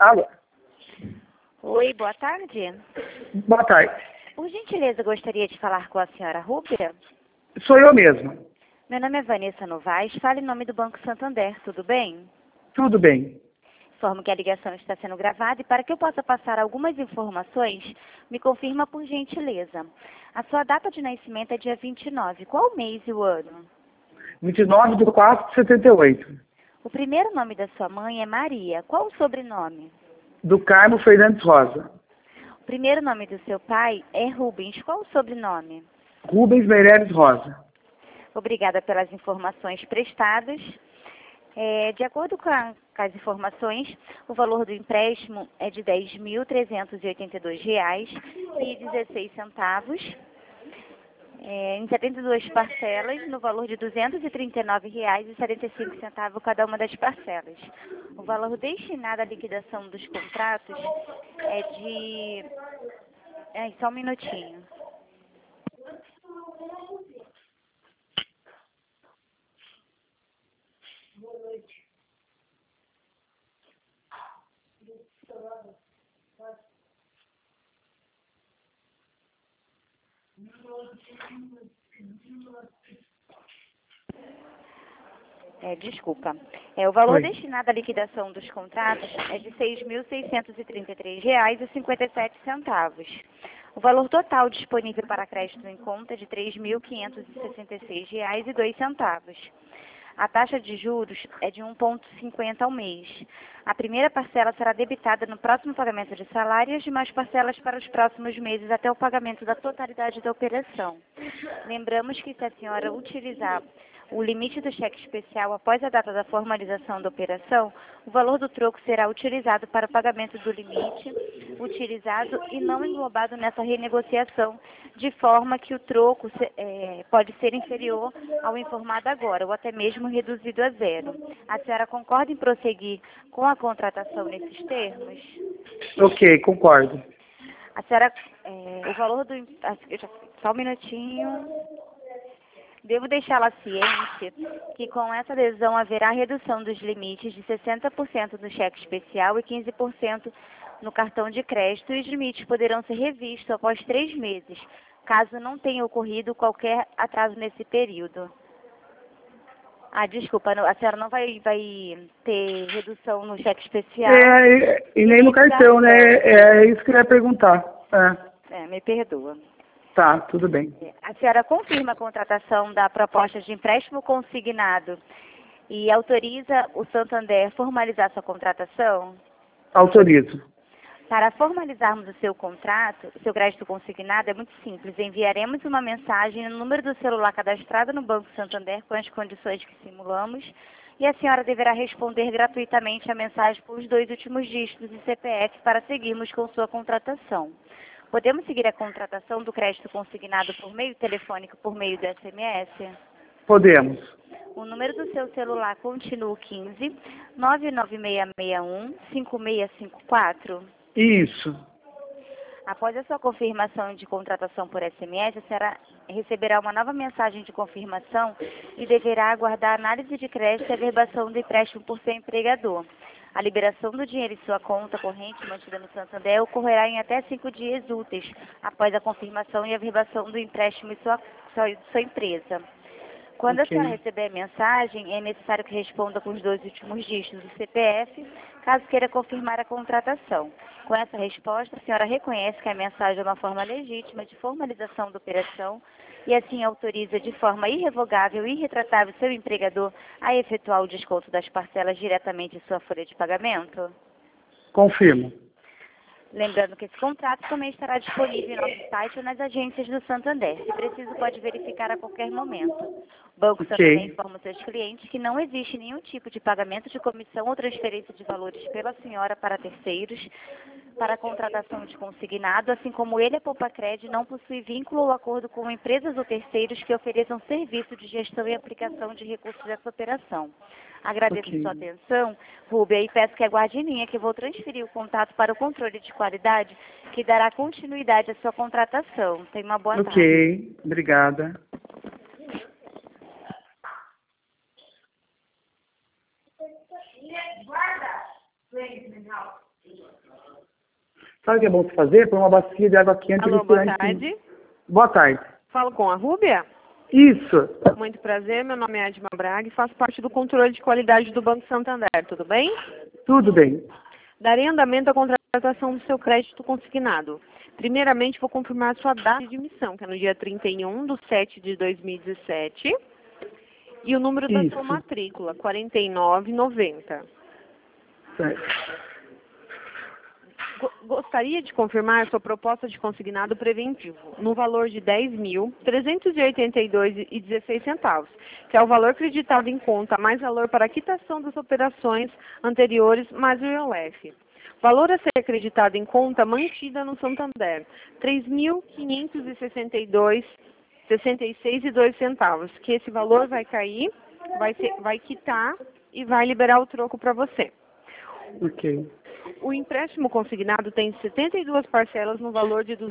Alô? Oi, boa tarde. Boa tarde. Por gentileza, gostaria de falar com a senhora Rúbia. Sou eu mesma. Meu nome é Vanessa Novaes, falo em nome do Banco Santander, tudo bem? Tudo bem. Informo que a ligação está sendo gravada e para que eu possa passar algumas informações, me confirma por gentileza. A sua data de nascimento é dia 29, qual o mês e o ano? 29/4/78. O primeiro nome da sua mãe é Maria, qual o sobrenome? Do Carmo Fernandes Rosa. O primeiro nome do seu pai é Rubens, qual o sobrenome? Rubens Meireles Rosa. Obrigada pelas informações prestadas. De acordo com as informações, o valor do empréstimo é de R$ 10.382,16, em 72 parcelas, no valor de R$ 239,75 cada uma das parcelas. O valor destinado à liquidação dos contratos é de... só um minutinho. Desculpa. O valor Oi. destinado à liquidação dos contratos é de R$ 6.633,57. O valor total disponível para crédito em conta é de R$ 3.566,02. A taxa de juros é de 1,50 ao mês. A primeira parcela será debitada no próximo pagamento de salário e as demais parcelas para os próximos meses até o pagamento da totalidade da operação. Lembramos que se a senhora utilizar o limite do cheque especial após a data da formalização da operação, o valor do troco será utilizado para o pagamento do limite utilizado e não englobado nessa renegociação, de forma que o troco pode ser inferior ao informado agora, ou até mesmo reduzido a zero. A senhora concorda em prosseguir com a contratação nesses termos? Ok, concordo. A senhora, o valor do... Só um minutinho. Devo deixá-la ciente que com essa adesão haverá redução dos limites de 60% no cheque especial e 15% no cartão de crédito e os limites poderão ser revistos após 3 meses, caso não tenha ocorrido qualquer atraso nesse período. Desculpa, a senhora não vai ter redução no cheque especial? E nem no cartão, né? É isso que eu ia perguntar. Me perdoa. Tá, tudo bem. A senhora confirma a contratação da proposta de empréstimo consignado e autoriza o Santander a formalizar sua contratação? Autorizo. Para formalizarmos o seu contrato, o seu crédito consignado é muito simples. Enviaremos uma mensagem no número do celular cadastrado no Banco Santander com as condições que simulamos e a senhora deverá responder gratuitamente a mensagem com os 2 últimos dígitos do CPF para seguirmos com sua contratação. Podemos seguir a contratação do crédito consignado por meio telefônico, por meio do SMS? Podemos. O número do seu celular continua o 15 99661 5654. Isso. Após a sua confirmação de contratação por SMS, a senhora receberá uma nova mensagem de confirmação e deverá aguardar a análise de crédito e a averbação do empréstimo por seu empregador. A liberação do dinheiro em sua conta corrente mantida no Santander ocorrerá em até 5 dias úteis após a confirmação e averbação do empréstimo em sua empresa. Quando a senhora receber a mensagem, é necessário que responda com os 2 últimos dígitos do CPF, caso queira confirmar a contratação. Com essa resposta, a senhora reconhece que a mensagem é uma forma legítima de formalização da operação e assim autoriza de forma irrevogável e irretratável seu empregador a efetuar o desconto das parcelas diretamente em sua folha de pagamento? Confirmo. Lembrando que esse contrato também estará disponível em nosso site ou nas agências do Santander. Se preciso, pode verificar a qualquer momento. O Banco Santander informa os seus clientes que não existe nenhum tipo de pagamento de comissão ou transferência de valores pela senhora para terceiros, para a contratação de consignado, assim como ele, a Poupacred, não possui vínculo ou acordo com empresas ou terceiros que ofereçam serviço de gestão e aplicação de recursos dessa operação. Agradeço sua atenção, Rúbia, e peço que aguarde em linha que vou transferir o contato para o controle de qualidade, que dará continuidade à sua contratação. Tenha uma boa tarde. Ok, obrigada. Guarda! Sabe o que é bom se fazer? Põe uma bacia de água quente. Alô, boa tarde. Boa tarde. Falo com a Rúbia? Isso. Muito prazer, meu nome é Edma Braga e faço parte do controle de qualidade do Banco Santander, tudo bem? Tudo bem. Darei andamento à contratação do seu crédito consignado. Primeiramente, vou confirmar sua data de emissão, que é no dia 31/7/2017, e o número da sua matrícula, 4990. Certo. Gostaria de confirmar sua proposta de consignado preventivo no valor de R$ 10.382,16, que é o valor creditado em conta mais valor para a quitação das operações anteriores mais o IOF. Valor a ser acreditado em conta mantida no Santander, R$ 3.562,66,02, que esse valor vai cair, vai quitar e vai liberar o troco para você. Ok. O empréstimo consignado tem 72 parcelas no valor de R$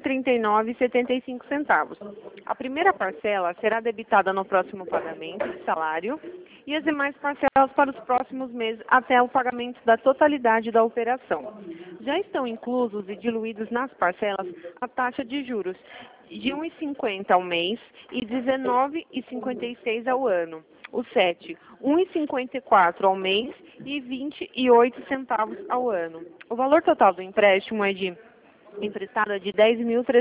239,75. A primeira parcela será debitada no próximo pagamento de salário e as demais parcelas para os próximos meses até o pagamento da totalidade da operação. Já estão inclusos e diluídos nas parcelas a taxa de juros de R$ 1,50 ao mês e R$ 19,56 ao ano. O 7, R$ 1,54 ao mês e 28 centavos ao ano. O valor total do empréstimo é de emprestado de R$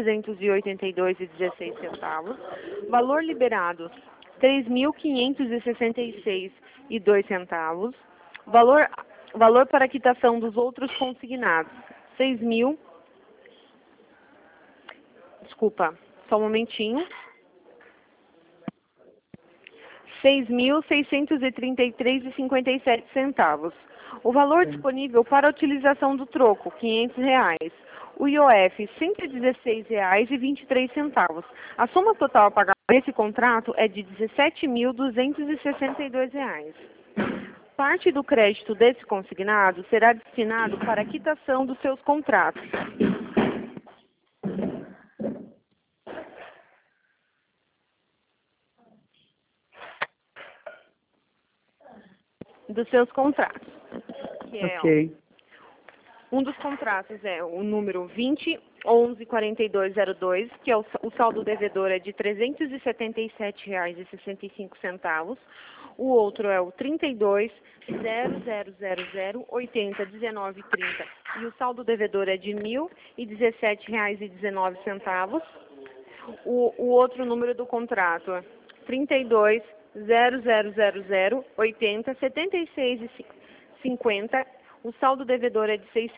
10.382,16. Valor liberado, R$ 3.566,02. Valor para quitação dos outros consignados, só um momentinho. R$ 6.633,57. O valor disponível para a utilização do troco, R$ 500. O IOF, R$ 116,23. A soma total a pagar nesse contrato é de R$ 17.262. Parte do crédito desse consignado será destinado para a quitação dos seus contratos. Dos seus contratos. Que é, um dos contratos é o número 20114202, que é o saldo devedor é de R$ 377,65. O outro é o 32.0000801930 e o saldo devedor é de R$ 1.017,19. O outro número do contrato é 32.00008076,50. O saldo devedor é de R$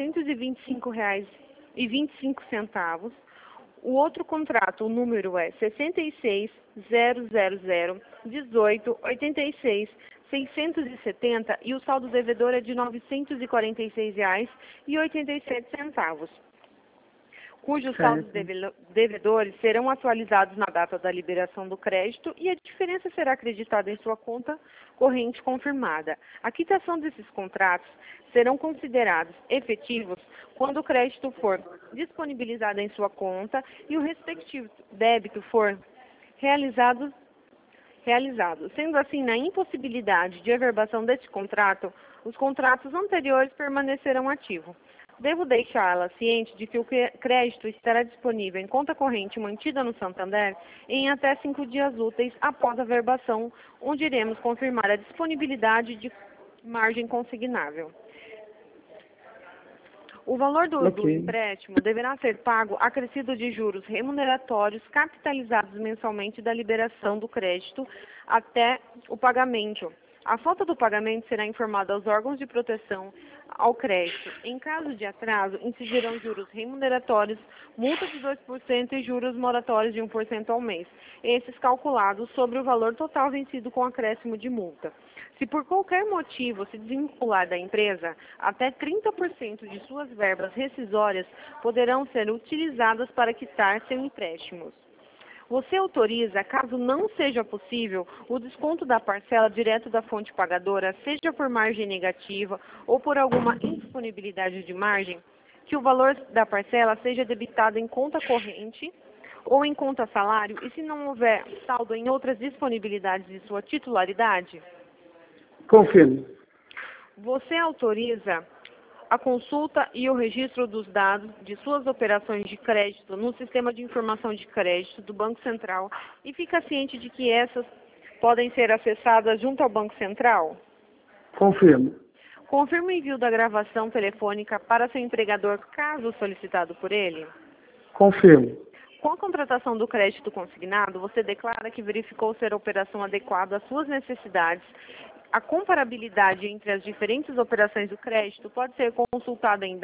625,25. O outro contrato, o número é 66.0001886,670 e o saldo devedor é de R$ 946,87, cujos saldos devedores serão atualizados na data da liberação do crédito e a diferença será acreditada em sua conta corrente confirmada. A quitação desses contratos serão considerados efetivos quando o crédito for disponibilizado em sua conta e o respectivo débito for realizado. Sendo assim, na impossibilidade de averbação deste contrato, os contratos anteriores permanecerão ativos. Devo deixá-la ciente de que o crédito estará disponível em conta corrente mantida no Santander em até 5 dias úteis após a verbação, onde iremos confirmar a disponibilidade de margem consignável. O valor do empréstimo deverá ser pago acrescido de juros remuneratórios capitalizados mensalmente da liberação do crédito até o pagamento. A falta do pagamento será informada aos órgãos de proteção ao crédito. Em caso de atraso, incidirão juros remuneratórios, multa de 2% e juros moratórios de 1% ao mês, esses calculados sobre o valor total vencido com acréscimo de multa. Se por qualquer motivo se desvincular da empresa, até 30% de suas verbas rescisórias poderão ser utilizadas para quitar seus empréstimos. Você autoriza, caso não seja possível, o desconto da parcela direto da fonte pagadora, seja por margem negativa ou por alguma indisponibilidade de margem, que o valor da parcela seja debitado em conta corrente ou em conta salário e se não houver saldo em outras disponibilidades de sua titularidade? Confirmo. Você autoriza a consulta e o registro dos dados de suas operações de crédito no Sistema de Informação de Crédito do Banco Central e fica ciente de que essas podem ser acessadas junto ao Banco Central? Confirmo. Confirma o envio da gravação telefônica para seu empregador, caso solicitado por ele? Confirmo. Com a contratação do crédito consignado, você declara que verificou ser a operação adequada às suas necessidades. A comparabilidade entre as diferentes operações do crédito pode ser consultada em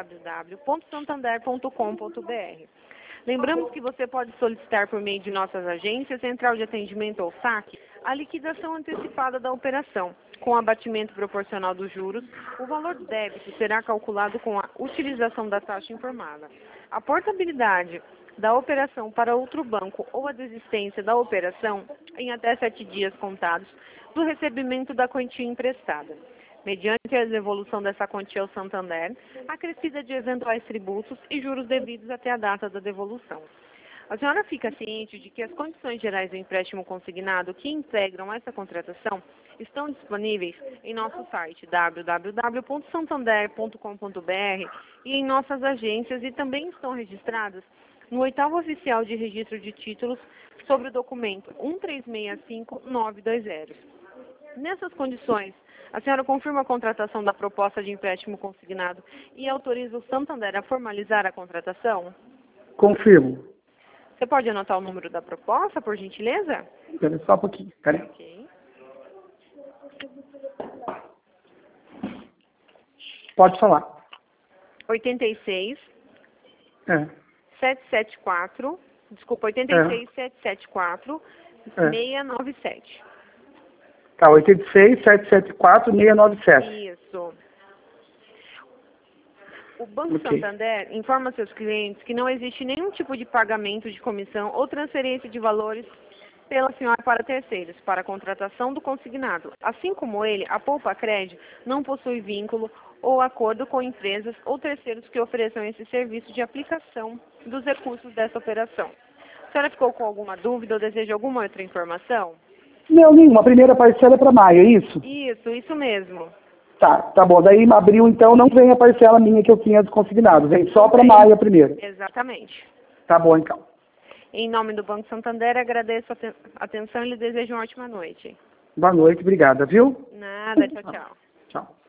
www.santander.com.br. Lembramos que você pode solicitar por meio de nossas agências, Central de Atendimento ou SAC, a liquidação antecipada da operação. Com abatimento proporcional dos juros, o valor do débito será calculado com a utilização da taxa informada. A portabilidade da operação para outro banco ou a desistência da operação em até 7 dias contados do recebimento da quantia emprestada, mediante a devolução dessa quantia ao Santander, acrescida de eventuais tributos e juros devidos até a data da devolução. A senhora fica ciente de que as condições gerais do empréstimo consignado que integram essa contratação estão disponíveis em nosso site www.santander.com.br e em nossas agências e também estão registradas no 8º Oficial de Registro de Títulos sobre o documento 1365920. Nessas condições, a senhora confirma a contratação da proposta de empréstimo consignado e autoriza o Santander a formalizar a contratação? Confirmo. Você pode anotar o número da proposta, por gentileza? Espera só um pouquinho. Peraí. Ok. Pode falar. 86 É. 774, desculpa, 86 774 697. Tá, 86 774 697. Isso. O Banco Santander informa seus clientes que não existe nenhum tipo de pagamento de comissão ou transferência de valores pela senhora para terceiros, para a contratação do consignado. Assim como ele, a Poupa Cred não possui vínculo ou acordo com empresas ou terceiros que ofereçam esse serviço de aplicação dos recursos dessa operação. A senhora ficou com alguma dúvida ou deseja alguma outra informação? Não, nenhuma. A primeira parcela é para maio, é isso? Isso mesmo. Tá bom. Daí em abril, então, não vem a parcela minha que eu tinha consignado. Vem só para maio a primeira. Exatamente. Tá bom, então. Em nome do Banco Santander, agradeço a atenção e lhe desejo uma ótima noite. Boa noite, obrigada, viu? Nada, tchau, tchau. Tchau.